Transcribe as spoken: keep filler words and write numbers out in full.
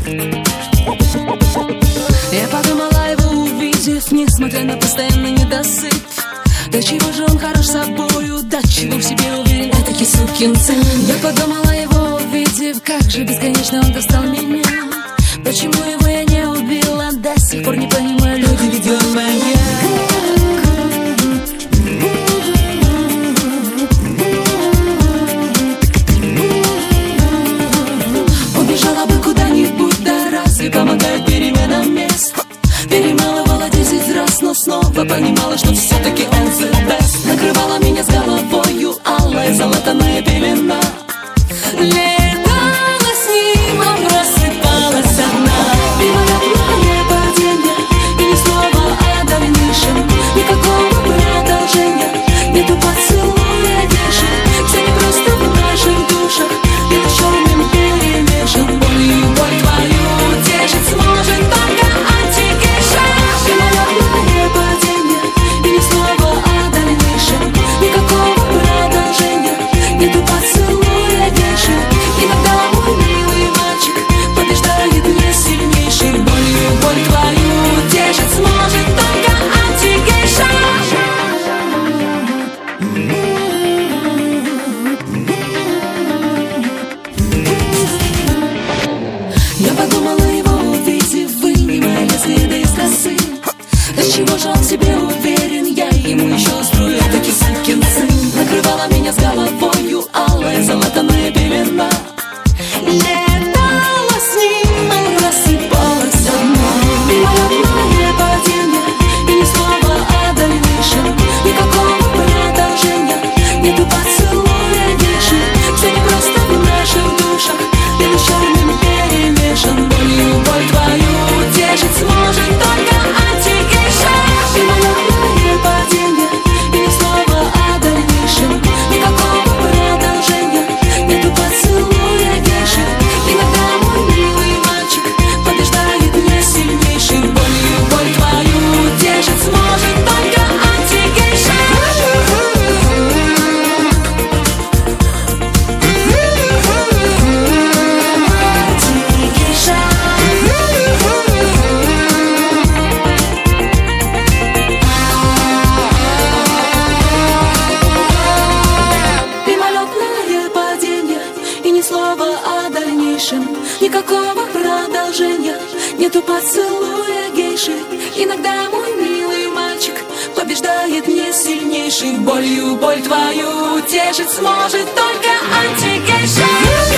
Я подумала его увидев, несмотря на постоянный недосып. Да чего же он хорош собою, да чего в себе уверен, этакий сукин сын. Я подумала его увидев, как же бесконечно он достал меня. Почему его я не убила, до сих пор не понимаю, люди, ведь он моя. Убежала бы куда-нибудь, да разве помогает переменам мест? Перемалывала десять раз, но снова понимала, что все-таки он the best. Накрывала меня с головою алая золотаная пелена. Летала с ним, а просыпалась одна. Мимолетное падение и ни слова о дальнейшем. Никакого продолжения, нету поцелуя дешев. Все не просто в наших душах, это черным перемешан. Болью боль твою утешить сможет только антигейша. Мимолетное падение и ни слова о дальнейшем. Никакого продолжения, нету поцелуя дешев. Иногда мой милый мальчик побеждает не сильнейший. Болью боль твою утешить сможет только антигейша. Я подумала его увидев, вынимая следы из косы. Да чего же он в себе уверен, я ему еще устрою этакий сукин сын. Накрывала меня с головою алая золотаная пелена. Летала с ним, а просыпалась одна. Мимолетное падение и ни слова о дальнейшем. Никакого продолжения, нету поцелуя дешев. Все не просто в наших душах, белый с черным перемешан. Болью боль твою утешить сможет только антигейша. Мимолетное падение и ни слова о дальнейшем. Никакого продолжения, нету поцелуя дешев. Иногда мой милый мальчик побеждает не сильнейший. Болью боль твою утешить сможет только антигейша. Мимолетное падение и ни слова о дальнейшем. Никакого продолжения, нету поцелуя гейши. Иногда мой милый мальчик побеждает не сильнейший. Болью боль твою утешить сможет только антигейша.